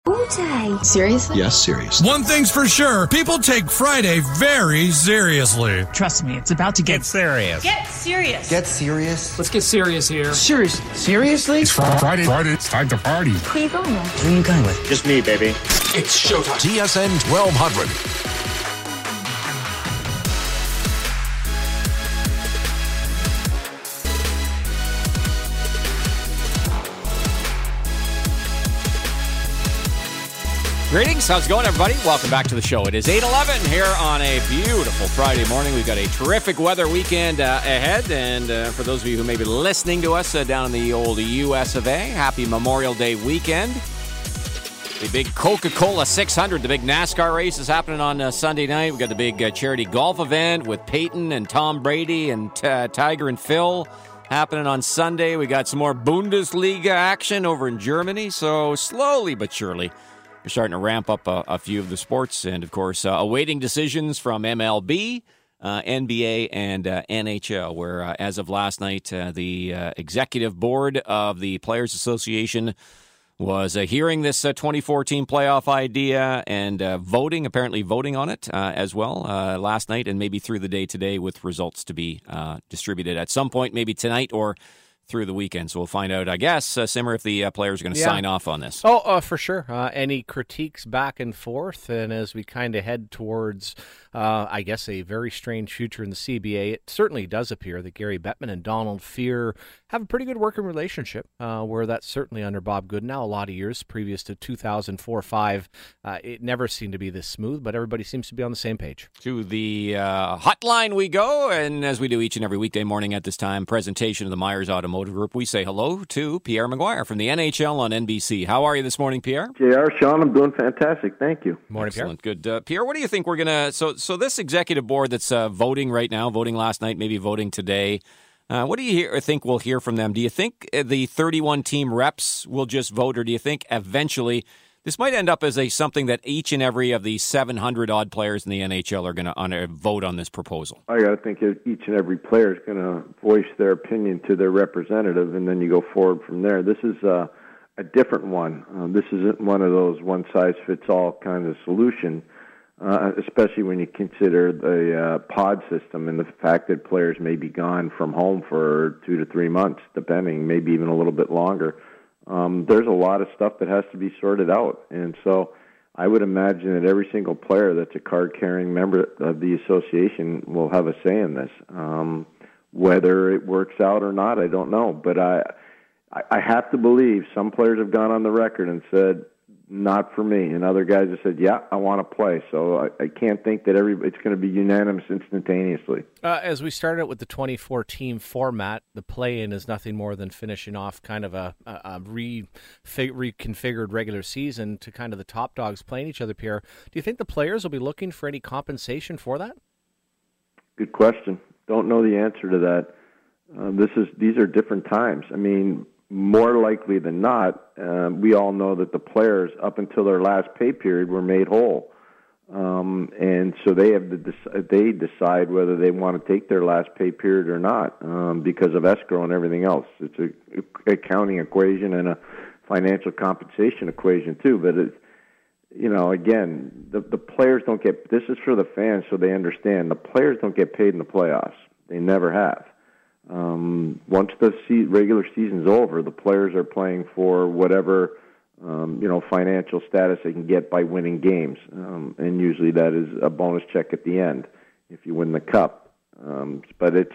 All day. Seriously? Yes, seriously. One thing's for sure, people take Friday very seriously. Trust me, it's about to get serious. Get serious. Get serious. Let's get serious here. Serious? Seriously? It's Friday. It's time to party. Who are you going with? Who are you going with? Just me, baby. It's showtime. TSN 1200. Greetings. How's it going, everybody? Welcome back to the show. It is 8:11 here on a beautiful Friday morning. We've got a terrific weather weekend ahead. And for those of you who may be listening to us down in the old US of A, happy Memorial Day weekend. The big Coca-Cola 600, the big NASCAR race is happening on Sunday night. We've got the big charity golf event with Peyton and Tom Brady and Tiger and Phil happening on Sunday. We got some more Bundesliga action over in Germany. So slowly but surely, we're starting to ramp up a few of the sports, and of course, awaiting decisions from MLB, NBA, and NHL, where as of last night, the executive board of the Players Association was hearing this 2014 playoff idea and apparently voting on it as well last night, and maybe through the day today with results to be distributed at some point, maybe tonight or through the weekend. So we'll find out, I guess, Simmer, if the players are going to sign off on this. For sure. Any critiques back and forth, and as we kind of head towards, I guess, a very strange future in the CBA, it certainly does appear that Gary Bettman and Donald Fehr have a pretty good working relationship, where that's certainly under Bob Goodenow. A lot of years previous to 2004-05, it never seemed to be this smooth, but everybody seems to be on the same page. To the hotline we go, and as we do each and every weekday morning at this time, presentation of the Myers Automotive Group, we say hello to Pierre Maguire from the NHL on NBC. How are you this morning, Pierre? JR, Sean, I'm doing fantastic. Thank you. Morning, Excellent. Pierre. Good. Pierre, what do you think we're going to... So this executive board that's voting right now, voting last night, maybe voting today, what do you think we'll hear from them? Do you think the 31-team reps will just vote, or do you think eventually this might end up as something that each and every of the 700-odd players in the NHL are going to vote on this proposal? I got to think each and every player is going to voice their opinion to their representative, and then you go forward from there. This is a different one. This isn't one of those one-size-fits-all kind of solution, especially when you consider the pod system and the fact that players may be gone from home for 2 to 3 months, depending, maybe even a little bit longer. There's a lot of stuff that has to be sorted out. And so I would imagine that every single player that's a card-carrying member of the association will have a say in this. Whether it works out or not, I don't know. But I have to believe some players have gone on the record and said, not for me. And other guys have said, yeah, I want to play. So I can't think that it's going to be unanimous instantaneously. As we started out with the 24-team format, the play-in is nothing more than finishing off kind of a reconfigured regular season to kind of the top dogs playing each other, Pierre. Do you think the players will be looking for any compensation for that? Good question. Don't know the answer to that. These are different times. I mean, more likely than not, we all know that the players, up until their last pay period, were made whole. And so they decide whether they want to take their last pay period or not because of escrow and everything else. It's an accounting equation and a financial compensation equation, too. But, again, the players don't get – this is for the fans so they understand. The players don't get paid in the playoffs. They never have. Once the regular season's over, the players are playing for whatever financial status they can get by winning games, and usually that is a bonus check at the end if you win the cup. But it's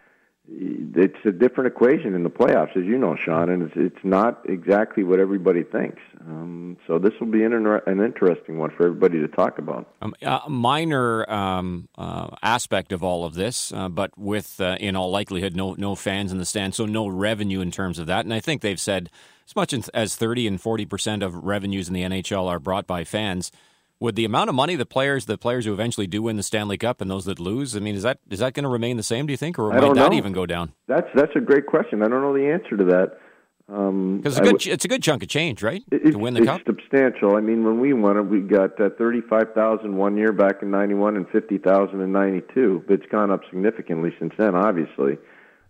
a different equation in the playoffs, as you know, Sean, and it's not exactly what everybody thinks. So this will be an interesting one for everybody to talk about. A minor aspect of all of this, but with, in all likelihood, no fans in the stands, so no revenue in terms of that. And I think they've said as much as 30 and 40% of revenues in the NHL are brought by fans. Would the amount of money the players who eventually do win the Stanley Cup and those that lose, I mean, is that going to remain the same, do you think, or might that even go down? That's a great question. I don't know the answer to that. Because it's a good chunk of change, right, to win the Cup? It's substantial. I mean, when we won it, we got $35,000 one year back in '91 and $50,000 in '92. But it's gone up significantly since then, obviously.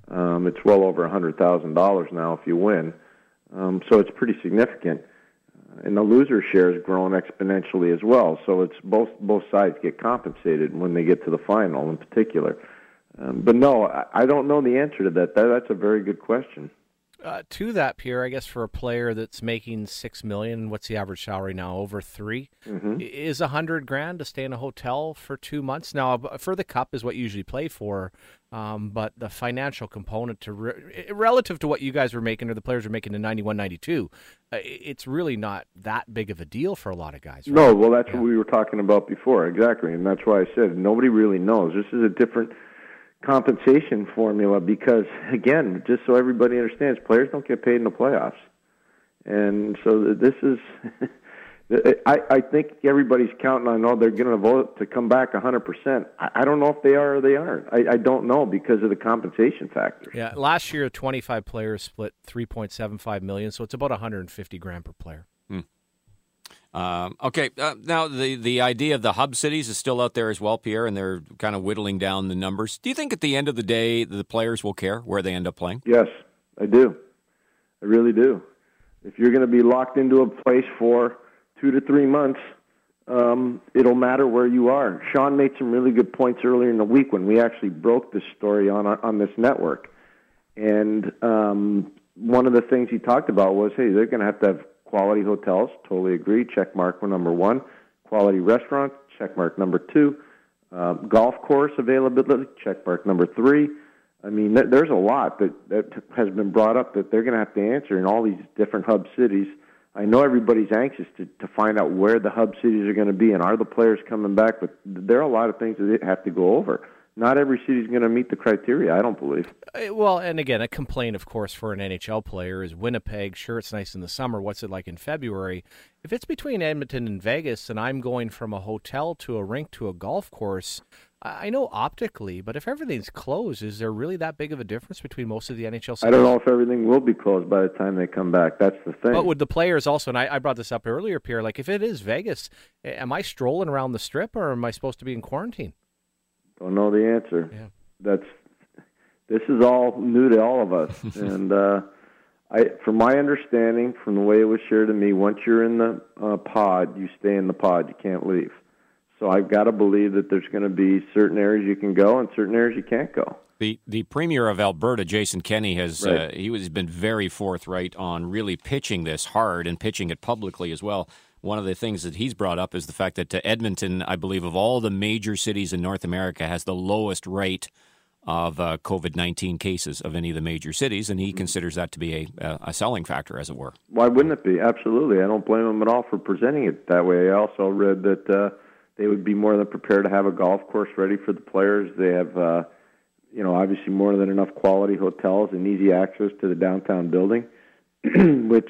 It's well over $100,000 now if you win. So it's pretty significant. And the loser share has grown exponentially as well. So it's both sides get compensated when they get to the final in particular. But no, I don't know the answer to that. That's a very good question. To that, Pierre, I guess for a player that's making $6 million, what's the average salary now? Over $3 million? Is $100,000 to stay in a hotel for 2 months? Now, for the Cup is what you usually play for, but the financial component to relative to what you guys were making or the players were making in 91-92, it's really not that big of a deal for a lot of guys. Right? No, well, that's what we were talking about before, exactly, and that's why I said nobody really knows. This is a different compensation formula because, again, just so everybody understands, players don't get paid in the playoffs. And so this is, I think everybody's counting on, they're going to vote to come back 100%. I don't know if they are or they aren't. I don't know because of the compensation factor. Yeah, last year, 25 players split $3.75 million, so it's about $150,000 per player. Okay, now the idea of the hub cities is still out there as well, Pierre, and they're kind of whittling down the numbers. Do you think at the end of the day the players will care where they end up playing? Yes, I do. I really do. If you're going to be locked into a place for 2 to 3 months, it'll matter where you are. Sean made some really good points earlier in the week when we actually broke this story on this network. And one of the things he talked about was, hey, they're going to have quality hotels, totally agree, check mark number 1. Quality restaurants, check mark number 2. Golf course availability, check mark number 3. I mean, there's a lot that has been brought up that they're going to have to answer in all these different hub cities. I know everybody's anxious to find out where the hub cities are going to be and are the players coming back, but there are a lot of things that they have to go over. Not every city is going to meet the criteria, I don't believe. Well, and again, a complaint, of course, for an NHL player is Winnipeg. Sure, it's nice in the summer. What's it like in February? If it's between Edmonton and Vegas and I'm going from a hotel to a rink to a golf course, I know optically, but if everything's closed, is there really that big of a difference between most of the NHL cities? I don't know if everything will be closed by the time they come back. That's the thing. But would the players also, and I brought this up earlier, Pierre, like if it is Vegas, am I strolling around the Strip or am I supposed to be in quarantine? Don't know the answer. Yeah. This is all new to all of us, and from my understanding, from the way it was shared to me, once you're in the pod, you stay in the pod. You can't leave. So I've got to believe that there's going to be certain areas you can go and certain areas you can't go. The Premier of Alberta, Jason Kenney, has he's been very forthright on really pitching this hard and pitching it publicly as well. One of the things that he's brought up is the fact that Edmonton, I believe, of all the major cities in North America, has the lowest rate of COVID-19 cases of any of the major cities, and he considers that to be a selling factor, as it were. Why wouldn't it be? Absolutely. I don't blame him at all for presenting it that way. I also read that they would be more than prepared to have a golf course ready for the players. They have, obviously more than enough quality hotels and easy access to the downtown building, which,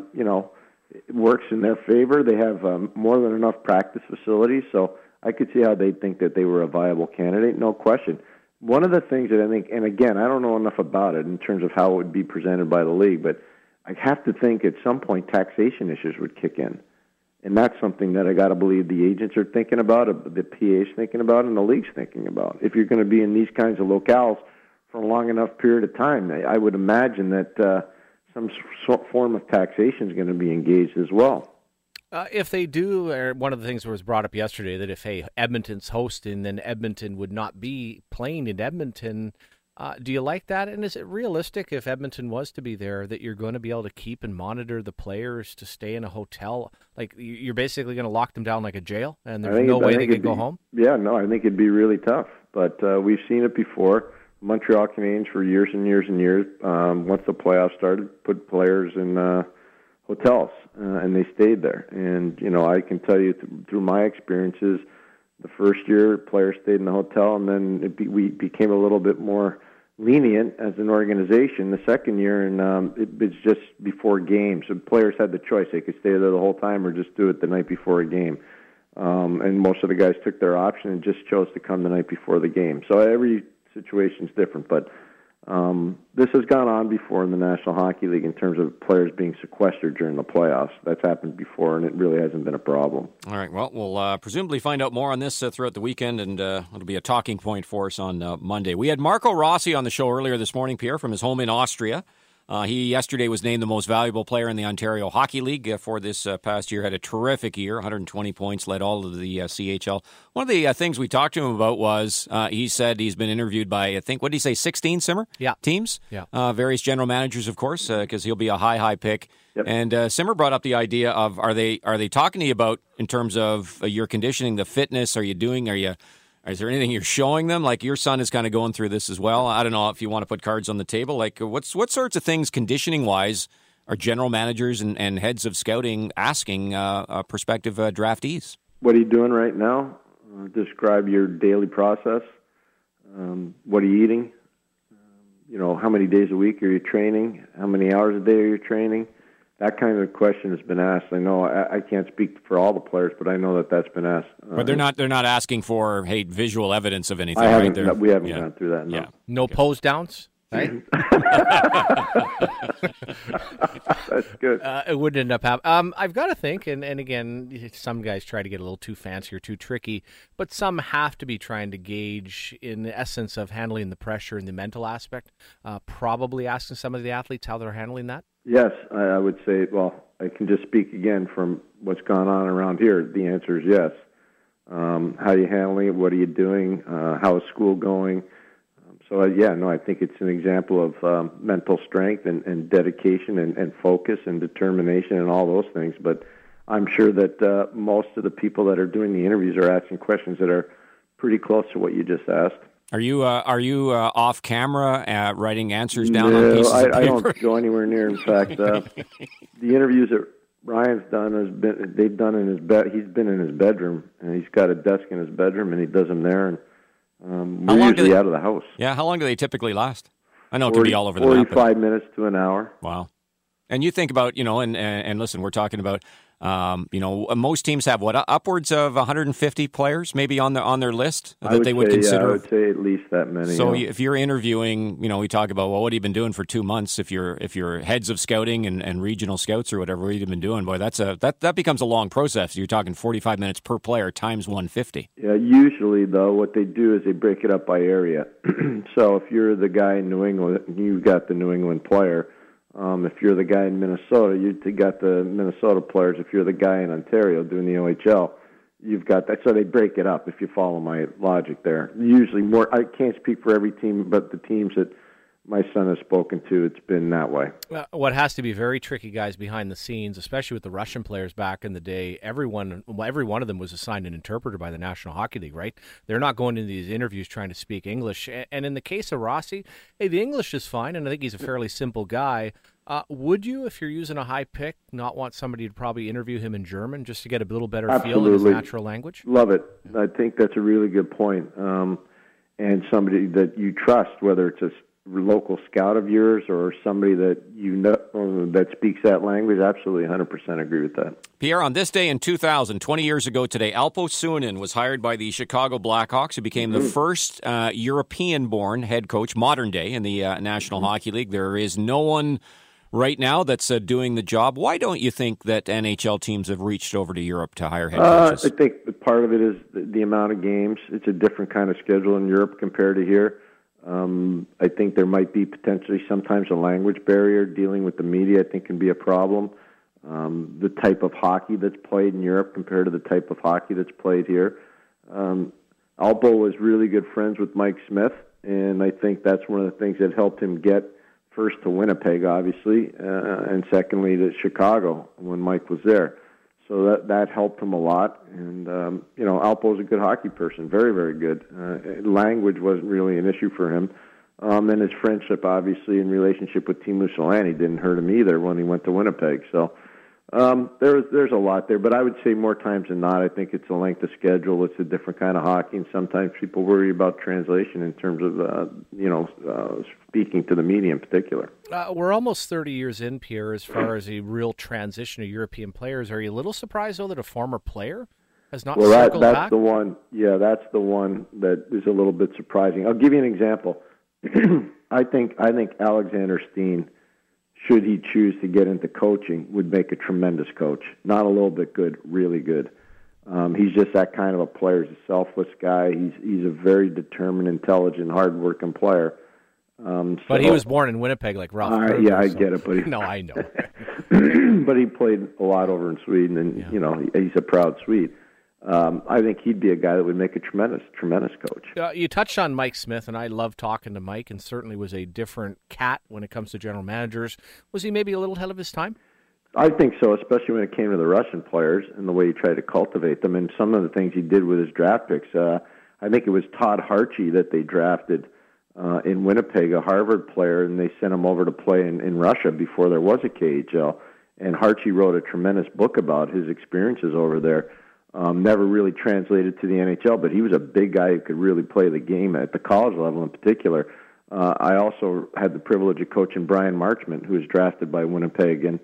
works in their favor. They have more than enough practice facilities, so I could see how they'd think that they were a viable candidate, no question. One of the things that I think, and again, I don't know enough about it in terms of how it would be presented by the league, but I have to think at some point taxation issues would kick in. And that's something that I got to believe the agents are thinking about, the PA's thinking about, and the league's thinking about. If you're going to be in these kinds of locales for a long enough period of time, I would imagine that some form of taxation is going to be engaged as well. If they do, one of the things that was brought up yesterday, that if Edmonton's hosting, then Edmonton would not be playing in Edmonton. Do you like that? And is it realistic if Edmonton was to be there that you're going to be able to keep and monitor the players to stay in a hotel? Like you're basically going to lock them down like a jail, and there's no way they can go home? Yeah, no, I think it'd be really tough. But we've seen it before. Montreal Canadiens for years and years and years, once the playoffs started, put players in hotels, and they stayed there. And, I can tell you through my experiences, the first year players stayed in the hotel, and then we became a little bit more lenient as an organization the second year, and it was just before games. So players had the choice. They could stay there the whole time or just do it the night before a game. And most of the guys took their option and just chose to come the night before the game. So every situation's different, but this has gone on before in the National Hockey League in terms of players being sequestered during the playoffs. That's happened before, and it really hasn't been a problem. All right, well, we'll presumably find out more on this throughout the weekend, and it'll be a talking point for us on Monday. We had Marco Rossi on the show earlier this morning, Pierre, from his home in Austria. He yesterday was named the most valuable player in the Ontario Hockey League for this past year. Had a terrific year, 120 points, led all of the CHL. One of the things we talked to him about was he said he's been interviewed by, I think, what did he say, 16 Simmer? Yeah. Teams? Yeah. Various general managers, of course, because he'll be a high pick. Yep. And Simmer brought up the idea of are they talking to you about in terms of your conditioning, the fitness? Is there anything you're showing them? Like your son is kind of going through this as well. I don't know if you want to put cards on the table. Like what sorts of things conditioning-wise are general managers and heads of scouting asking prospective draftees? What are you doing right now? Describe your daily process. What are you eating? How many days a week are you training? How many hours a day are you training? That kind of question has been asked. I know I can't speak for all the players, but I know that's been asked. But they're not asking for visual evidence of anything. We haven't gone through that. No, yeah. No pose downs. Right? That's good. It wouldn't end up happening. I've got to think, and again, some guys try to get a little too fancy or too tricky, but some have to be trying to gauge, in the essence of handling the pressure and the mental aspect, probably asking some of the athletes how they're handling that. Yes, I would say, well, I can just speak again from what's gone on around here. The answer is yes. How are you handling it? What are you doing? How is school going? I think it's an example of mental strength and dedication and focus and determination and all those things. But I'm sure that most of the people that are doing the interviews are asking questions that are pretty close to what you just asked. Are you off camera writing answers down on pieces of paper? I don't go anywhere near. In fact, the interviews that Ryan's done they've done in his bed. He's been in his bedroom, and he's got a desk in his bedroom, and he does them there. And we're usually out of the house. Yeah, how long do they typically last? I know it can be all over the map. 45 minutes to an hour. Wow. And you think about, and listen, we're talking about, most teams have upwards of 150 players maybe on their list that they would consider. I would say at least that many. So if you're interviewing, we talk about, well, what have you been doing for 2 months? If you're heads of scouting and regional scouts or whatever, what have you been doing? Boy, that becomes a long process. You're talking 45 minutes per player times 150. Yeah, usually though, what they do is they break it up by area. So if you're the guy in New England, you've got the New England player. If you're the guy in Minnesota, you've got the Minnesota players. If you're the guy in Ontario doing the OHL, you've got that. So they break it up, if you follow my logic there. Usually more, I can't speak for every team, but the teams that my son has spoken to, it's been that way. What has to be very tricky, guys, behind the scenes, especially with the Russian players back in the day, every one of them was assigned an interpreter by the National Hockey League, right? They're not going into these interviews trying to speak English. And in the case of Rossi, the English is fine, and I think he's a fairly simple guy. Would you, if you're using a high pick, not want somebody to probably interview him in German just to get a little better feel in his natural language? Love it. I think that's a really good point. And somebody that you trust, whether it's a local scout of yours or somebody that you know that speaks that language, absolutely 100% agree with that. Pierre, on this day in 2000, 20 years ago today, Alpo Suonen was hired by the Chicago Blackhawks, who became the first European-born head coach, modern day, in the National Hockey League. There is no one right now that's doing the job. Why don't you think that NHL teams have reached over to Europe to hire head coaches? I think part of it is the amount of games. It's a different kind of schedule in Europe compared to here. I think there might be potentially sometimes a language barrier. Dealing with the media, I think, can be a problem. The type of hockey that's played in Europe compared to the type of hockey that's played here. Alpo was really good friends with Mike Smith, and I think that's one of the things that helped him get first to Winnipeg, obviously, and secondly to Chicago when Mike was there. So that helped him a lot. And, Alpo's a good hockey person, very, very good. Language wasn't really an issue for him. And his friendship, obviously, in relationship with Teemu Selanne didn't hurt him either when he went to Winnipeg. So there's a lot there. But I would say more times than not, I think it's a length of schedule. It's a different kind of hockey. And sometimes people worry about translation in terms of, speaking to the media in particular. We're almost 30 years in, Pierre, as far as a real transition of European players. Are you a little surprised, though, that a former player has not circled back? That's the one. Yeah, that's the one that is a little bit surprising. I'll give you an example. I think Alexander Steen, should he choose to get into coaching, would make a tremendous coach. Not a little bit good, really good. He's just that kind of a player. He's a selfless guy. He's a very determined, intelligent, hard-working player. But he was born in Winnipeg, like Ralph. Yeah, I get it, but no, I know. But he played a lot over in Sweden, and he's a proud Swede. I think he'd be a guy that would make a tremendous coach. You touched on Mike Smith, and I love talking to Mike, and certainly was a different cat when it comes to general managers. Was he maybe a little ahead of his time? I think so, especially when it came to the Russian players and the way he tried to cultivate them, and some of the things he did with his draft picks. I think it was Todd Harchie that they drafted in Winnipeg, a Harvard player, and they sent him over to play in Russia before there was a KHL. And Harchie wrote a tremendous book about his experiences over there. Never really translated to the NHL, but he was a big guy who could really play the game at the college level in particular. I also had the privilege of coaching Brian Marchment, who was drafted by Winnipeg, and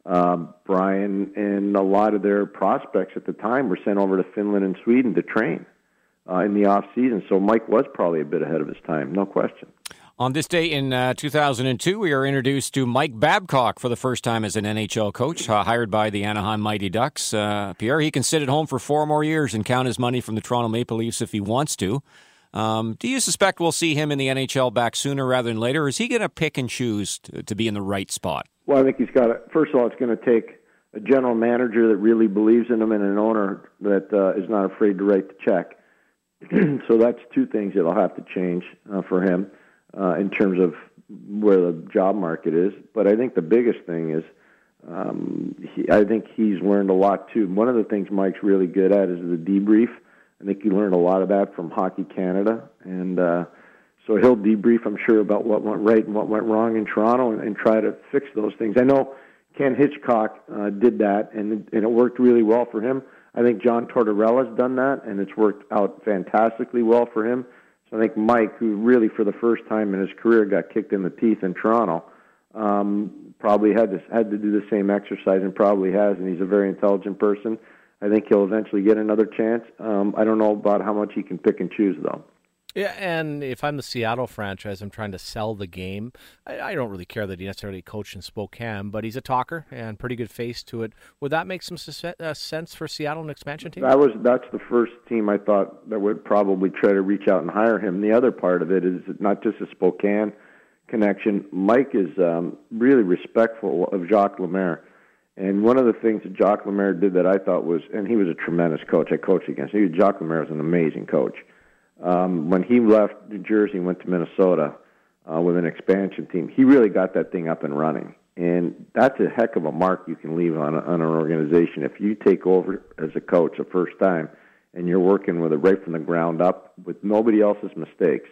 Brian and a lot of their prospects at the time were sent over to Finland and Sweden to train in the off season. So Mike was probably a bit ahead of his time, no question. On this day in 2002, we are introduced to Mike Babcock for the first time as an NHL coach, hired by the Anaheim Mighty Ducks. Pierre, he can sit at home for 4 more years and count his money from the Toronto Maple Leafs if he wants to. Do you suspect we'll see him in the NHL back sooner rather than later, or is he going to pick and choose to be in the right spot? Well, I think he's got to, first of all, it's going to take a general manager that really believes in him and an owner that is not afraid to write the check. So that's two things that'll have to change for him in terms of where the job market is. But I think the biggest thing is I think he's learned a lot, too. One of the things Mike's really good at is the debrief. I think he learned a lot of that from Hockey Canada. And so he'll debrief, I'm sure, about what went right and what went wrong in Toronto and try to fix those things. I know Ken Hitchcock did that, and it worked really well for him. I think John Tortorella's done that, and it's worked out fantastically well for him. So I think Mike, who really for the first time in his career got kicked in the teeth in Toronto, probably had to do the same exercise and probably has, and he's a very intelligent person. I think he'll eventually get another chance. I don't know about how much he can pick and choose, though. Yeah, and if I'm the Seattle franchise, I'm trying to sell the game. I don't really care that he necessarily coached in Spokane, but he's a talker and pretty good face to it. Would that make some sense for Seattle, an expansion team? That's the first team I thought that would probably try to reach out and hire him. The other part of it is not just a Spokane connection. Mike is really respectful of Jacques Lemaire. And one of the things that Jacques Lemaire did that I thought was, and he was a tremendous coach. I coached against him. Jacques Lemaire was an amazing coach. When he left New Jersey and went to Minnesota with an expansion team, he really got that thing up and running. And that's a heck of a mark you can leave on an organization. If you take over as a coach the first time and you're working with it right from the ground up with nobody else's mistakes,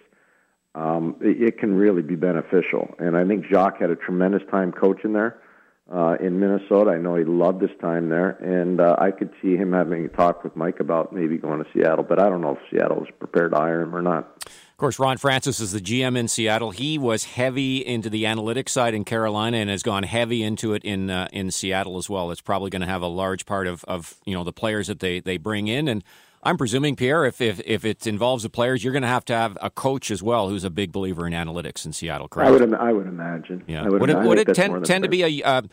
it can really be beneficial. And I think Jacques had a tremendous time coaching there in Minnesota. I know he loved his time there, and I could see him having a talk with Mike about maybe going to Seattle, but I don't know if Seattle is prepared to hire him or not. Of course, Ron Francis is the GM in Seattle. He was heavy into the analytics side in Carolina and has gone heavy into it in Seattle as well. It's probably going to have a large part of the players that they bring in. And I'm presuming, Pierre, if it involves the players, you're going to have a coach as well who's a big believer in analytics in Seattle, correct? I would imagine. Yeah. Would it tend to be a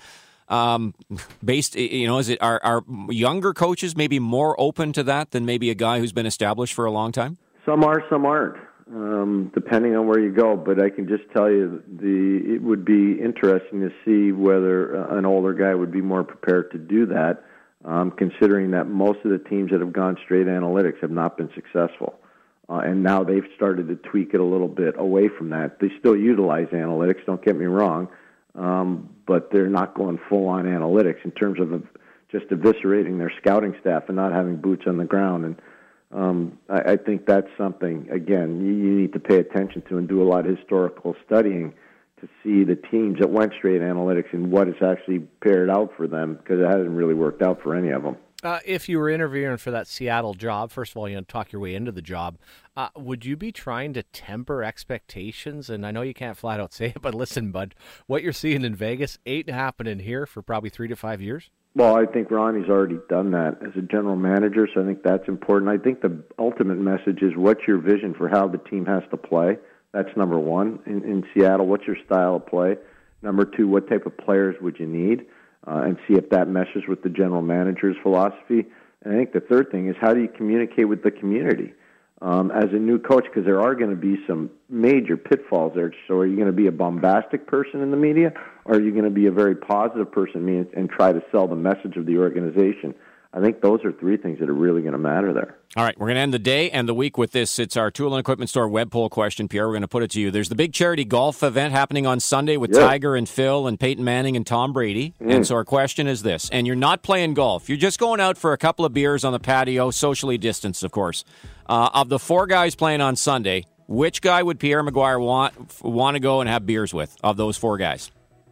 based? Is it are younger coaches maybe more open to that than maybe a guy who's been established for a long time? Some are, some aren't, depending on where you go. But I can just tell you, it would be interesting to see whether an older guy would be more prepared to do that. Considering that most of the teams that have gone straight analytics have not been successful. And now they've started to tweak it a little bit away from that. They still utilize analytics, don't get me wrong, but they're not going full-on analytics in terms of just eviscerating their scouting staff and not having boots on the ground. And I think that's something, again, you need to pay attention to and do a lot of historical studying to see the teams that went straight analytics and what has actually paired out for them, because it hasn't really worked out for any of them. If you were interviewing for that Seattle job, first of all, talk your way into the job, would you be trying to temper expectations? And I know you can't flat out say it, but listen, bud, what you're seeing in Vegas ain't happening here for probably 3 to 5 years? Well, I think Ronnie's already done that as a general manager, so I think that's important. I think the ultimate message is what's your vision for how the team has to play? That's number one. In Seattle, what's your style of play? Number two, what type of players would you need? And see if that meshes with the general manager's philosophy. And I think the third thing is how do you communicate with the community? as a new coach, because there are going to be some major pitfalls there. So are you going to be a bombastic person in the media, or are you going to be a very positive person and try to sell the message of the organization? I think those are three things that are really going to matter there. All right, we're going to end the day and the week with this. It's our Tool and Equipment Store web poll question, Pierre. We're going to put it to you. There's the big charity golf event happening on Sunday with Tiger and Phil and Peyton Manning and Tom Brady. And so our question is this, and you're not playing golf. You're just going out for a couple of beers on the patio, socially distanced, of course. Of the four guys playing on Sunday, which guy would Pierre McGuire want to go and have beers with of those four guys?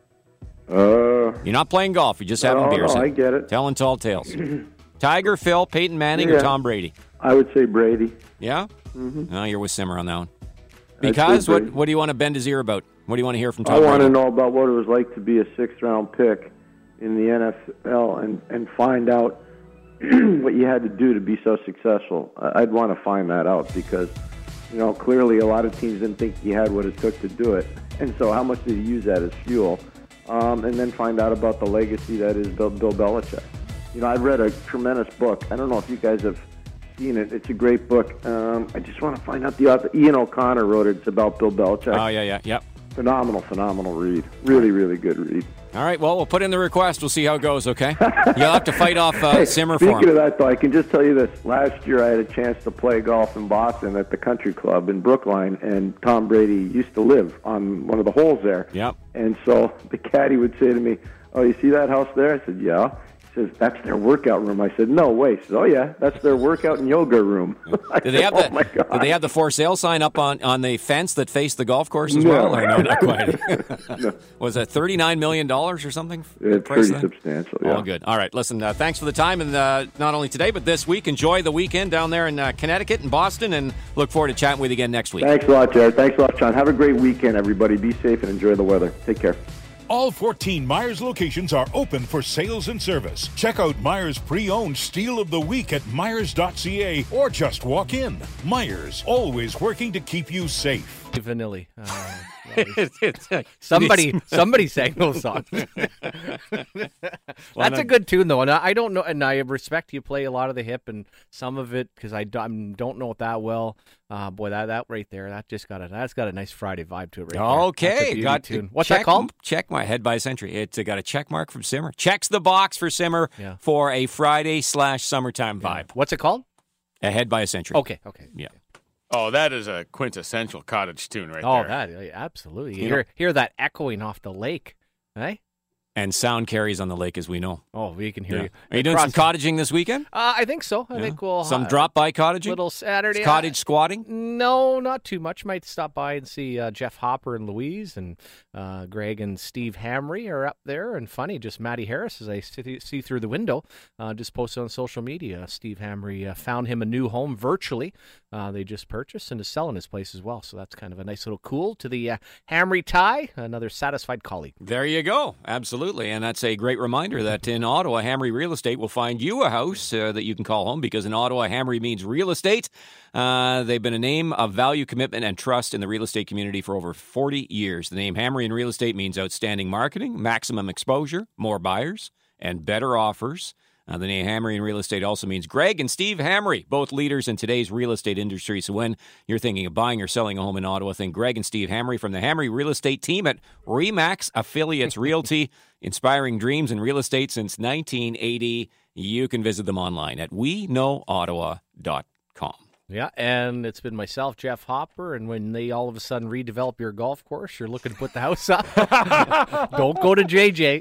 You're not playing golf. You're just having beers. No, I get it. Telling tall tales. Tiger, Phil, Peyton Manning, or Tom Brady? I would say Brady. Yeah? Mm-hmm. No, you're with Simmer on that one. Because what do you want to bend his ear about? What do you want to hear from Tom Brady? I want to know about what it was like to be a sixth-round pick in the NFL and find out what you had to do to be so successful. I'd want to find that out because, clearly a lot of teams didn't think he had what it took to do it. And so how much did he use that as fuel? And then find out about the legacy that is Bill Belichick. I read a tremendous book. I don't know if you guys have seen it. It's a great book. I just want to find out the author. Ian O'Connor wrote it. It's about Bill Belichick. Oh, yeah. Yep. Phenomenal read. Really, really good read. All right, well, we'll put in the request. We'll see how it goes, okay? You'll have to fight off Simmer for him. Speaking of that, though, I can just tell you this. Last year I had a chance to play golf in Boston at the Country Club in Brookline, and Tom Brady used to live on one of the holes there. Yep. And so the caddy would say to me, "Oh, you see that house there?" I said, "Yeah." He says, "That's their workout room." I said, "No way." He says, "Oh, yeah, that's their workout and yoga room." Did they have the for sale sign up on the fence that faced the golf course as well? Or no, not quite. No. Was it $39 million or something? It's pretty substantial, yeah. All good. All right, listen, thanks for the time, and not only today, but this week. Enjoy the weekend down there in Connecticut and Boston, and look forward to chatting with you again next week. Thanks a lot, Jared. Thanks a lot, Sean. Have a great weekend, everybody. Be safe and enjoy the weather. Take care. All 14 Myers locations are open for sales and service. Check out Myers Pre-Owned Steal of the Week at Myers.ca or just walk in. Myers, always working to keep you safe. Vanilla. Somebody sang those songs. That's a good tune, though, and I don't know, and I respect you play a lot of the hip and some of it because I don't know it that well. Boy, that right there, that's got a nice Friday vibe to it. Right okay, there. got tune. What's that called? Check my Head by a Century. It's got a check mark from Simmer. Checks the box for Simmer for a Friday/summertime vibe. What's it called? A Head by a Century. Okay. Yeah. Oh, that is a quintessential cottage tune right there. Oh, that absolutely. You hear that echoing off the lake, eh? And sound carries on the lake, as we know. Oh, we can hear you. Are you doing some cottaging this weekend? I think so. I think we'll some drop-by cottaging? Little Saturday. Cottage squatting? No, not too much. Might stop by and see Jeff Hopper and Louise, and Greg and Steve Hamry are up there. And funny, just Matty Harris, as I see through the window, just posted on social media. Steve Hamry found him a new home virtually. They just purchased and is selling his place as well. So that's kind of a nice little cool to the Hamry tie, another satisfied colleague. There you go. Absolutely. And that's a great reminder that in Ottawa, Hamry Real Estate will find you a house that you can call home, because in Ottawa, Hamry means real estate. They've been a name of value, commitment, and trust in the real estate community for over 40 years. The name Hamry in Real Estate means outstanding marketing, maximum exposure, more buyers, and better offers. The name Hamry in Real Estate also means Greg and Steve Hamry, both leaders in today's real estate industry. So when you're thinking of buying or selling a home in Ottawa, think Greg and Steve Hamry from the Hamry Real Estate team at RE/MAX Affiliates Realty, inspiring dreams in real estate since 1980. You can visit them online at weknowottawa.com. Yeah, and it's been myself, Jeff Hopper, and when they all of a sudden redevelop your golf course, you're looking to put the house up. Don't go to JJ.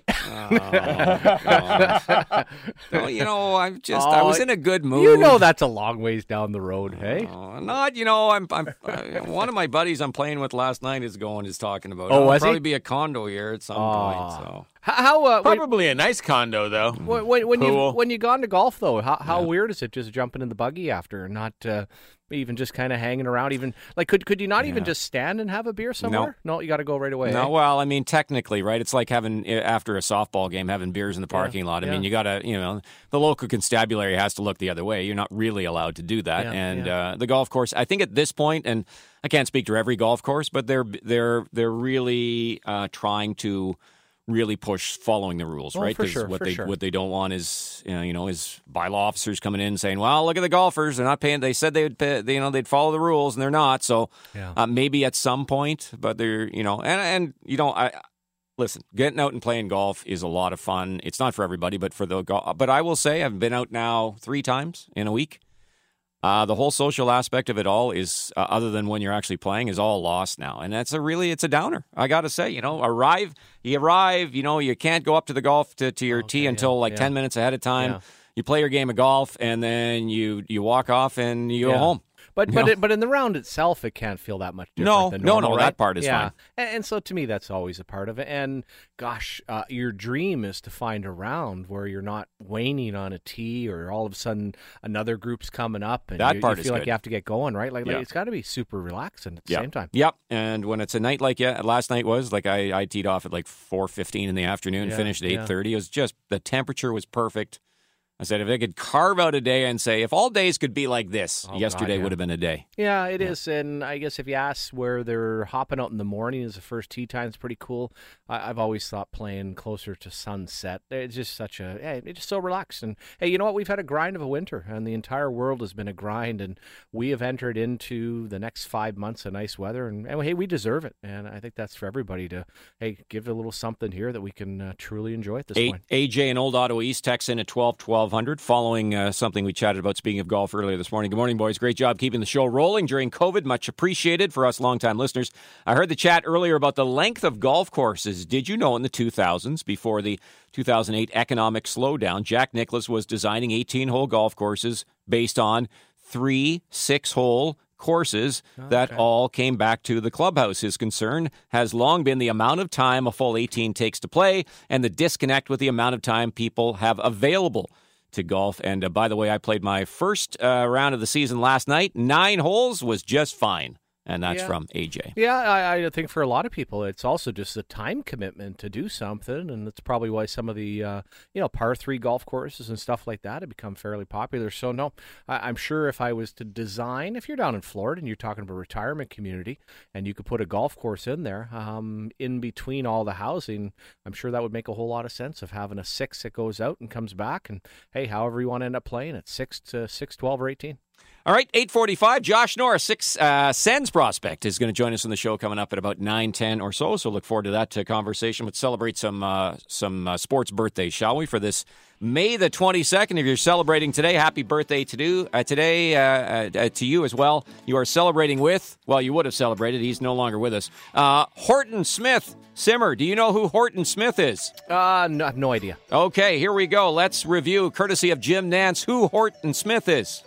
Well, I was in a good mood. That's a long ways down the road, hey? I'm one of my buddies I'm playing with last night is talking about. Oh, was probably he? be a condo here at some point. So. How probably a nice condo though. When you gone to golf though, how weird is it just jumping in the buggy after and not even just kind of hanging around? Even like could you not even just stand and have a beer somewhere? No, you got to go right away. No, well, I mean technically, right? It's like having after a softball game having beers in the parking lot. I mean, you got to the local constabulary has to look the other way. You're not really allowed to do that. The golf course, I think at this point, and I can't speak to every golf course, but they're really trying to really push following the rules, right? For sure, what they don't want is is bylaw officers coming in saying, "Well, look at the golfers; they're not paying. They said they'd they'd follow the rules, and they're not." So maybe at some point, but they're listen, getting out and playing golf is a lot of fun. It's not for everybody, but but I will say I've been out now 3 times in a week. The whole social aspect of it all is, other than when you're actually playing, is all lost now. And it's a downer. I got to say, you arrive, you can't go up to the golf to your tee until 10 minutes ahead of time. Yeah. You play your game of golf, and then you walk off and you go home. But in the round itself, it can't feel that much different than normal, right? That part is fine. And so to me, that's always a part of it. And gosh, your dream is to find a round where you're not waning on a tee, or all of a sudden another group's coming up, and you feel like you have to get going, right? Like it's got to be super relaxing at the same time. Yep. And when it's a night like last night was, I teed off at 4:15 in the afternoon, finished at 8:30. It was just, the temperature was perfect. I said, if they could carve out a day and say, if all days could be like this, yesterday would have been a day. Yeah, it is. And I guess if you ask where they're hopping out in the morning as the first tee time, is pretty cool. I've always thought playing closer to sunset, it's just it's just so relaxed. And hey, you know what? We've had a grind of a winter, and the entire world has been a grind, and we have entered into the next 5 months of nice weather, and hey, we deserve it. And I think that's for everybody to, give a little something here that we can truly enjoy at this point. AJ in Old Ottawa East texts in at 1200 following something we chatted about, speaking of golf, earlier this morning. Good morning, boys. Great job keeping the show rolling during COVID. Much appreciated for us longtime listeners. I heard the chat earlier about the length of golf courses. Did you know in the 2000s, before the 2008 economic slowdown, Jack Nicklaus was designing 18-hole golf courses based on 3 6-hole courses that all came back to the clubhouse. His concern has long been the amount of time a full 18 takes to play and the disconnect with the amount of time people have available to golf. And by the way, I played my first round of the season last night. 9 holes was just fine. And that's from AJ. Yeah, I think for a lot of people, it's also just a time commitment to do something, and that's probably why some of the par 3 golf courses and stuff like that have become fairly popular. So no, I'm sure if I was to design, if you're down in Florida and you're talking about a retirement community, and you could put a golf course in there, in between all the housing, I'm sure that would make a whole lot of sense of having a 6 that goes out and comes back, and hey, however you want to end up playing at 6 to 6, 12, or 18. All right, 8:45. Josh Norris, Sens prospect, is going to join us on the show coming up at about 9:10 or so. So look forward to that conversation. Let's celebrate some sports birthdays, shall we? For this May the 22nd, if you're celebrating today, happy birthday to you as well. You are celebrating with, well, you would have celebrated. He's no longer with us. Horton Smith. Simmer, do you know who Horton Smith is? No, I have no idea. Okay, here we go. Let's review, courtesy of Jim Nance, who Horton Smith is.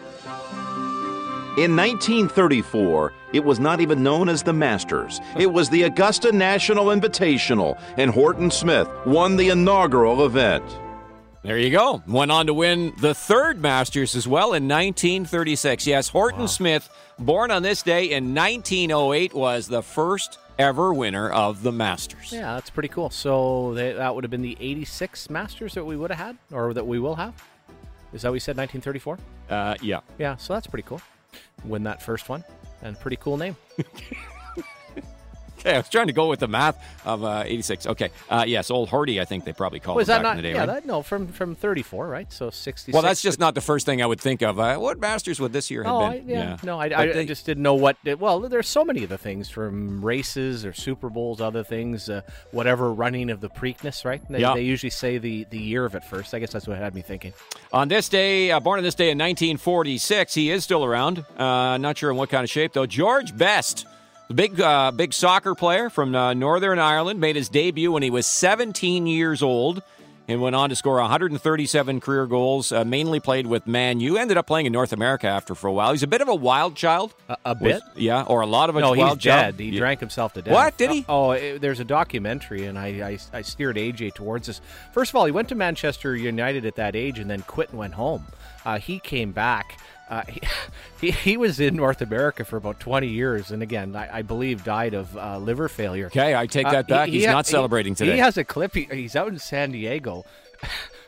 In 1934, it was not even known as the Masters. It was the Augusta National Invitational, and Horton Smith won the inaugural event. There you go. Went on to win the 3rd Masters as well in 1936. Yes, Horton Smith, born on this day in 1908, was the first ever winner of the Masters. Yeah, that's pretty cool. So that would have been the 86 Masters that we would have had, or that we will have. Is that what we said, 1934? Yeah. Yeah, so that's pretty cool. Win that first one, and pretty cool name. Okay, I was trying to go with the math of 86. Okay, yes, Old Hardy, I think they probably called it back in the day, right? No, from 34, right? So 66. Well, that's just not the first thing I would think of. What Masters would this year have been? No, I just didn't know what. Well, there's so many of the things, from races or Super Bowls, other things, whatever running of the Preakness, right? They usually say the year of it first. I guess that's what had me thinking. On this day, born on this day in 1946, he is still around. Not sure in what kind of shape, though. George Best. The big soccer player from Northern Ireland, made his debut when he was 17 years old and went on to score 137 career goals, mainly played with Man U. Ended up playing in North America for a while. He's a bit of a wild child. A bit? Or a lot of a wild child. No, he's dead. He drank himself to death. What? Did he? There's a documentary, and I steered AJ towards this. First of all, he went to Manchester United at that age and then quit and went home. He came back. He was in North America for about 20 years, and again, I believe died of liver failure. Okay, I take that back. He's not celebrating today. He has a clip. He's out in San Diego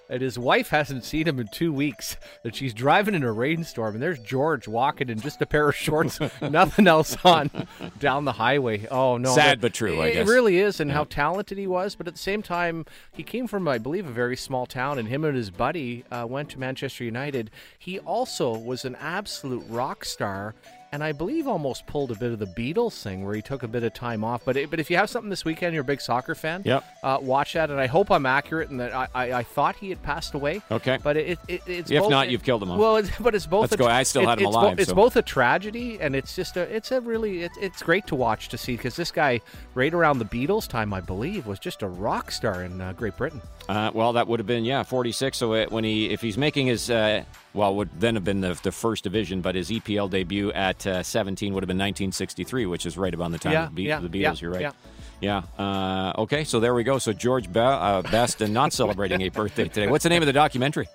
and his wife hasn't seen him in 2 weeks. That she's driving in a rainstorm, and there's George walking in just a pair of shorts, nothing else on, down the highway. Oh, no. Sad but true, I guess. It really is, and how talented he was. But at the same time, he came from, I believe, a very small town, and him and his buddy went to Manchester United. He also was an absolute rock star, and I believe almost pulled a bit of the Beatles thing where he took a bit of time off. But if you have something this weekend, you're a big soccer fan, watch that. And I hope I'm accurate in that I thought he had passed away. Okay. But it's if both, not, you've killed him off. Well, it's both. Let's go. I still had him alive. It's both a tragedy, and it's just it's great to watch to see, because this guy, right around the Beatles time, I believe, was just a rock star in Great Britain. Well, that would have been 46. So if he's making his would then have been the first division, but his EPL debut at 17 would have been 1963, which is right about the time of the Beatles. You're right. Yeah. Okay, so there we go. So George Best and not celebrating a birthday today. What's the name of the documentary?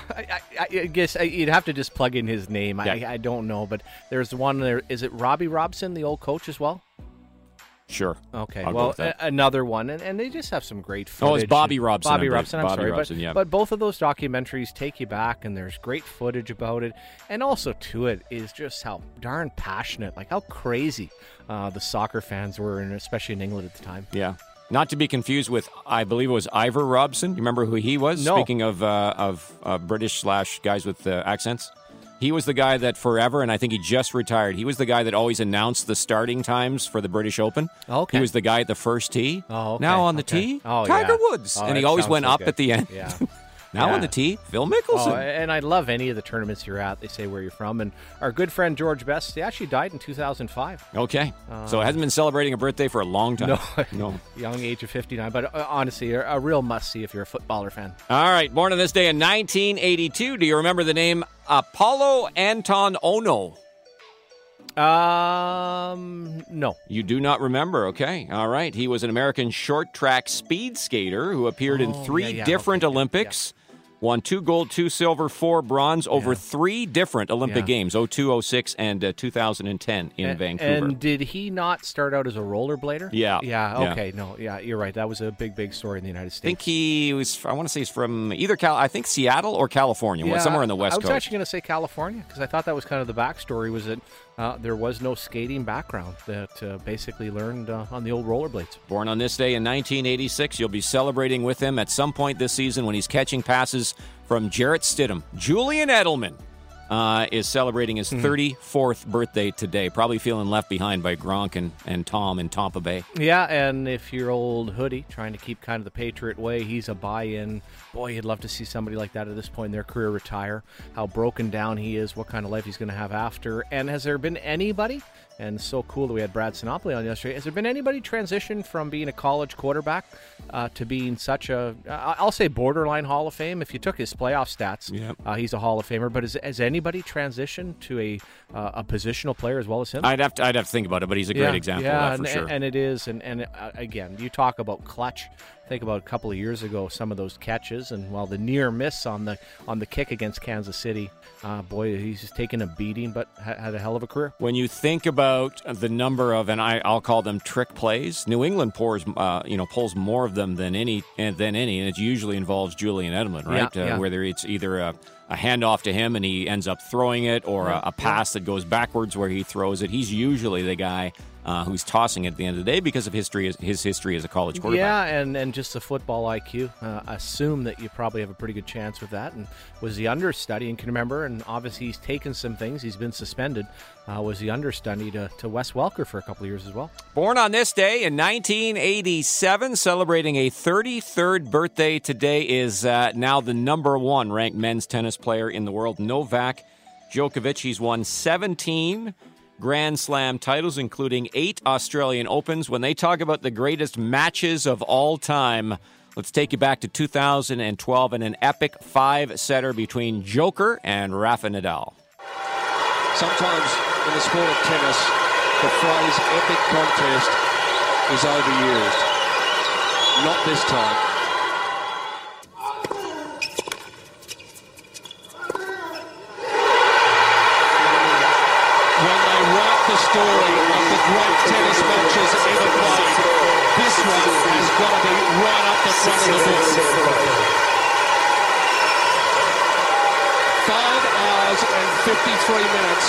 I guess you'd have to just plug in his name. Yeah. I don't know, but there's one there. Is it Robbie Robson, the old coach, as well? Sure. Okay. I'll go with that. Another one, and they just have some great footage. Oh, it's Bobby Robson. Bobby Robson. I'm sorry, Robson, but both of those documentaries take you back, and there's great footage about it. And also to it is just how darn passionate, like how crazy the soccer fans were, and especially in England at the time. Yeah. Not to be confused with, I believe it was Ivor Robson. You remember who he was? No. Speaking of British / guys with accents. He was the guy that forever, and I think he just retired. He was the guy that always announced the starting times for the British Open. Okay. He was the guy at the first tee. Oh, okay. Now on the tee, oh, Tiger yeah. Woods. Oh, And he that always sounds went so up good. at the end. Yeah. Now Yeah. on the tee, Phil Mickelson. Oh, and I love any of the tournaments you're at. They say where you're from. And our good friend George Best, he actually died in 2005. Okay. So it hasn't been celebrating a birthday for a long time. No. Young age of 59. But honestly, a real must-see if you're a footballer fan. All right. Born on this day in 1982. Do you remember the name Apollo Anton Ono? No. You do not remember. Okay. All right. He was an American short track speed skater who appeared in three different Olympics. Won 2 gold, 2 silver, 4 bronze over 3 different Olympic Games, 02, 06, and 2010 in Vancouver. And did he not start out as a rollerblader? Yeah. Yeah, okay. No, yeah, you're right. That was a big story in the United States. I think he was, I want to say he's from either Seattle or California, somewhere on the West Coast. I was actually going to say California, because I thought that was kind of the backstory, was that there was no skating background, that basically learned on the old rollerblades. Born on this day in 1986, you'll be celebrating with him at some point this season when he's catching passes from Jarrett Stidham. Julian Edelman is celebrating his 34th birthday today. Probably feeling left behind by Gronk and Tom in Tampa Bay. Yeah, and if you're old Hoodie, trying to keep kind of the Patriot way, he's a buy-in. Boy, you'd love to see somebody like that at this point in their career retire. How broken down he is, what kind of life he's going to have after. And has there been anybody, and so cool that we had Brad Sinopoli on yesterday, has there been anybody transition from being a college quarterback to being such a, I'll say borderline Hall of Fame? If you took his playoff stats, he's a Hall of Famer. But has anybody transitioned to a positional player as well as him? I'd have to think about it, but he's a great example of that for sure. And it is. And again, you talk about clutch. Think about a couple of years ago, some of those catches, and the near miss on the kick against Kansas City. Boy, he's just taken a beating, but had a hell of a career. When you think about the number of, and I'll call them trick plays, New England pulls more of them than any, and it usually involves Julian Edelman, right? Whether it's either a handoff to him and he ends up throwing it, or a pass that goes backwards where he throws it. He's usually the guy who's tossing it at the end of the day because of his history as a college quarterback. Yeah, and just the football IQ. Assume that you probably have a pretty good chance with that. And was the understudy, and can remember, and obviously he's taken some things. He's been suspended. Was the understudy to Wes Welker for a couple of years as well. Born on this day in 1987, celebrating a 33rd birthday today, is now the number 1 ranked men's tennis player in the world, Novak Djokovic. He's won 17 Grand Slam titles, including 8 Australian Opens. When they talk about the greatest matches of all time, let's take you back to 2012 and an epic 5-setter between Joker and Rafa Nadal. Sometimes in the sport of tennis, the phrase epic contest is overused. Not this time. When they write the story of the great tennis matches ever played, this one has got to be right up the front of the book. hours and 53 minutes.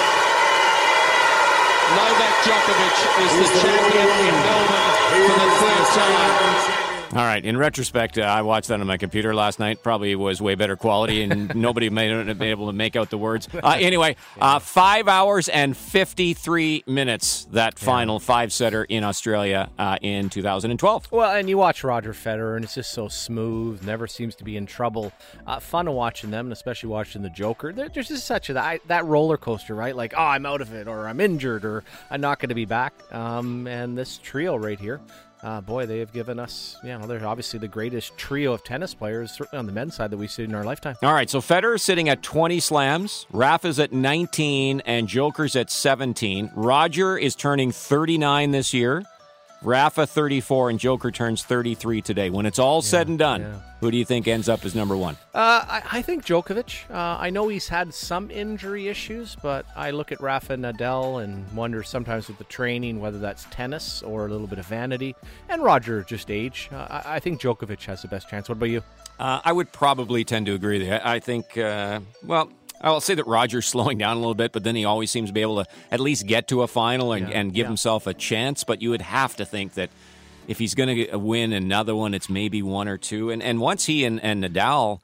Novak Djokovic is the champion in Melbourne for the third time. All right. In retrospect, I watched that on my computer last night. Probably was way better quality, and nobody may have been able to make out the words. Anyway, 5 hours and 53 minutes, that final five-setter in Australia in 2012. Well, and you watch Roger Federer, and it's just so smooth, never seems to be in trouble. Fun watching them, and especially watching the Joker. There's just such that roller coaster, right? Like, oh, I'm out of it, or I'm injured, or I'm not going to be back. And this trio right here, boy, they have given us, they're obviously the greatest trio of tennis players, certainly on the men's side, that we've seen in our lifetime. All right, so Federer's sitting at 20 slams, Rafa's at 19, and Joker's at 17. Roger is turning 39 this year, Rafa 34, and Joker turns 33 today. When it's all said and done, who do you think ends up as number one? I think Djokovic. I know he's had some injury issues, but I look at Rafa Nadal and wonder sometimes with the training whether that's tennis or a little bit of vanity. And Roger, just age. I think Djokovic has the best chance. What about you? I would probably tend to agree there. I think, I'll say that Roger's slowing down a little bit, but then he always seems to be able to at least get to a final and give himself a chance. But you would have to think that if he's going to win another one, it's maybe one or two. And once he and Nadal,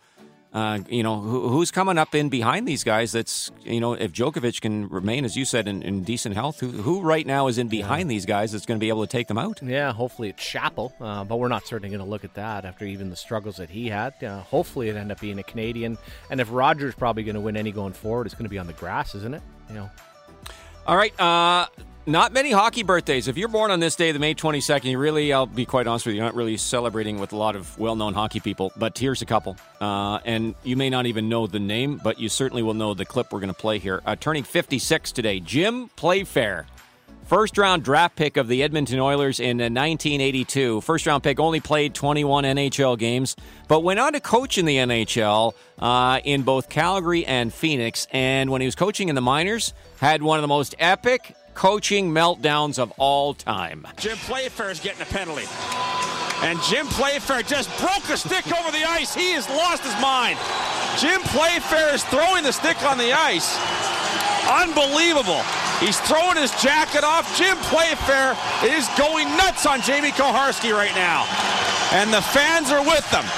who's coming up in behind these guys that's, if Djokovic can remain, as you said, in decent health, who right now is in behind these guys that's going to be able to take them out? Yeah, hopefully it's Chappell, but we're not certainly going to look at that after even the struggles that he had. Hopefully it end up being a Canadian. And if Roger's probably going to win any going forward, it's going to be on the grass, isn't it? All right, not many hockey birthdays. If you're born on this day, the May 22nd, I'll be quite honest with you, you're not really celebrating with a lot of well-known hockey people, but here's a couple. And you may not even know the name, but you certainly will know the clip we're going to play here. Turning 56 today, Jim Playfair. First-round draft pick of the Edmonton Oilers in 1982. First-round pick, only played 21 NHL games, but went on to coach in the NHL in both Calgary and Phoenix. And when he was coaching in the minors, had one of the most epic coaching meltdowns of all time. Jim Playfair is getting a penalty. And Jim Playfair just broke the stick over the ice. He has lost his mind. Jim Playfair is throwing the stick on the ice. Unbelievable. He's throwing his jacket off. Jim Playfair is going nuts on Jamie Koharski right now. And the fans are with them.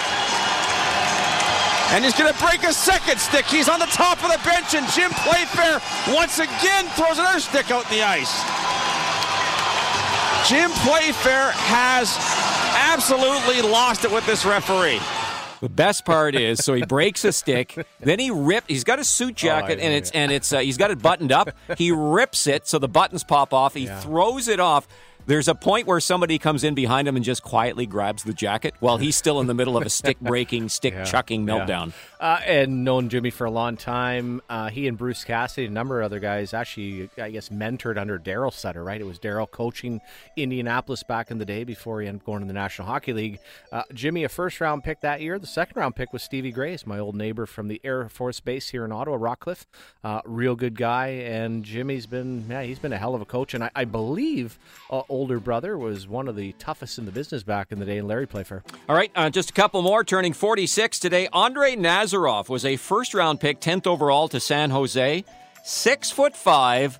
And he's going to break a second stick. He's on the top of the bench, and Jim Playfair once again throws another stick out in the ice. Jim Playfair has absolutely lost it with this referee. The best part is, so he breaks a stick, then he's got a suit jacket, he's got it buttoned up. He rips it so the buttons pop off. He throws it off. There's a point where somebody comes in behind him and just quietly grabs the jacket while he's still in the middle of a stick-breaking, stick-chucking meltdown. And known Jimmy for a long time. He and Bruce Cassidy, a number of other guys, actually, I guess, mentored under Darryl Sutter, right? It was Darryl coaching Indianapolis back in the day before he ended up going to the National Hockey League. Jimmy, a first-round pick that year. The second-round pick was Stevie Grace, my old neighbor from the Air Force Base here in Ottawa, Rockcliffe. Real good guy, and Jimmy's been a hell of a coach, and I believe older brother was one of the toughest in the business back in the day, Larry Playfair. All right, just a couple more. Turning 46 today, Andre Nazarov was a first-round pick, 10th overall to San Jose. 6'5",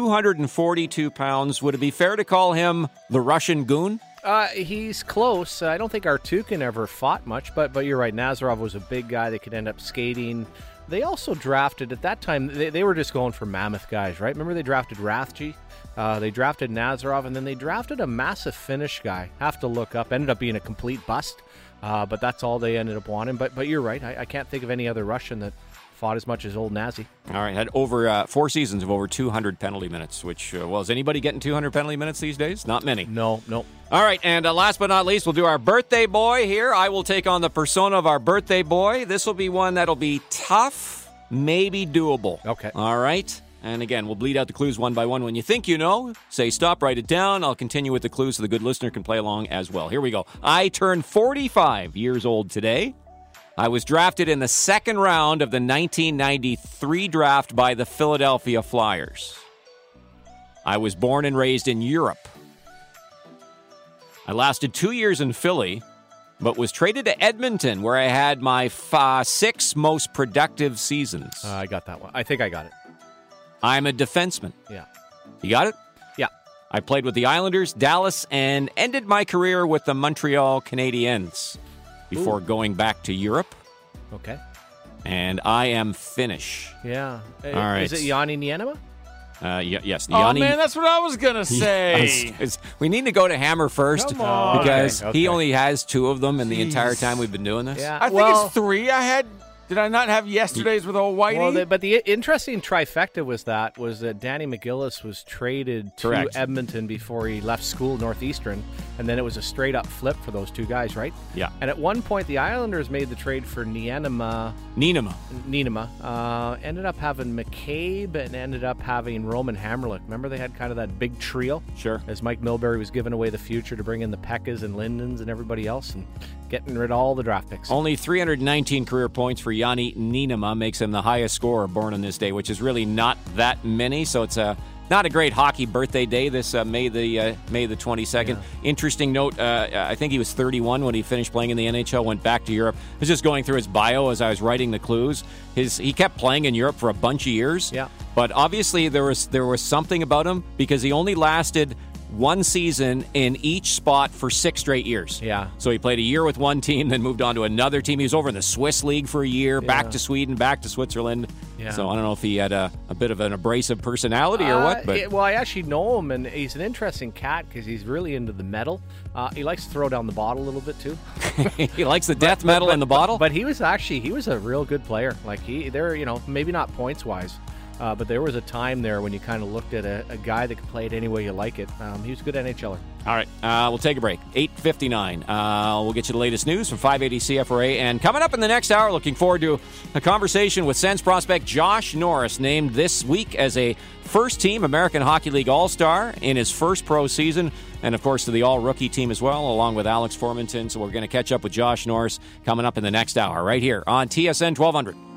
242 pounds. Would it be fair to call him the Russian goon? He's close. I don't think Artukin ever fought much, but you're right. Nazarov was a big guy that could end up skating. They also drafted, at that time, they were just going for mammoth guys, right? Remember they drafted Rathje? They drafted Nazarov, and then they drafted a massive Finnish guy. Have to look up. Ended up being a complete bust, but that's all they ended up wanting. But you're right. I can't think of any other Russian that fought as much as old Nazi. All right, had over 4 seasons of over 200 penalty minutes, which, is anybody getting 200 penalty minutes these days? Not many. No. All right, and last but not least, we'll do our birthday boy here. I will take on the persona of our birthday boy. This will be one that'll be tough, maybe doable. Okay. All right. And again, we'll bleed out the clues one by one. When you think you know, say stop, write it down. I'll continue with the clues so the good listener can play along as well. Here we go. I turned 45 years old today. I was drafted in the second round of the 1993 draft by the Philadelphia Flyers. I was born and raised in Europe. I lasted 2 years in Philly but was traded to Edmonton, where I had my 6 most productive seasons. I got that one. I think I got it. I'm a defenseman. Yeah. You got it? Yeah. I played with the Islanders, Dallas, and ended my career with the Montreal Canadiens before going back to Europe. Okay. And I am Finnish. Yeah. All right. Is it Yanni Nienema? Yes. Oh, Yanni. man, that's what I was going to say. We need to go to Hammer first Come on. because Okay. he only has 2 of them in the Jeez. entire time we've been doing this. Yeah. I think it's 3 I had. Did I not have yesterday's with old Whitey? Well, but the interesting trifecta was that Danny McGillis was traded to Correct. Edmonton before he left school, Northeastern, and then it was a straight-up flip for those 2 guys, right? Yeah. And at one point, the Islanders made the trade for Nienema. Ended up having McCabe and ended up having Roman Hamrlik. Remember they had kind of that big trio? Sure. As Mike Milbury was giving away the future to bring in the Pekkas and Lindens and everybody else and getting rid of all the draft picks. Only 319 career points for Yanni Nienema makes him the highest scorer born on this day, which is really not that many. So it's not a great hockey birthday day this May the 22nd. Yeah. Interesting note, I think he was 31 when he finished playing in the NHL, went back to Europe. I was just going through his bio as I was writing the clues. He kept playing in Europe for a bunch of years. Yeah. But obviously there was something about him because he only lasted 1 season in each spot for 6 straight years. Yeah. So he played a year with one team, then moved on to another team. He was over in the Swiss League for a year, back to Sweden, back to Switzerland. Yeah. So I don't know if he had a bit of an abrasive personality or what. But well, I actually know him, and he's an interesting cat because he's really into the metal. He likes to throw down the bottle a little bit too. he likes the death metal in the bottle. But he was a real good player. Like maybe not points wise. But there was a time there when you kind of looked at a guy that could play it any way you like it. He was a good NHLer. All right, we'll take a break. 8:59. We'll get you the latest news from 580 CFRA. And coming up in the next hour, looking forward to a conversation with Sens prospect Josh Norris, named this week as a first-team American Hockey League All-Star in his first pro season. And, of course, to the all-rookie team as well, along with Alex Formanton. So we're going to catch up with Josh Norris coming up in the next hour right here on TSN 1200.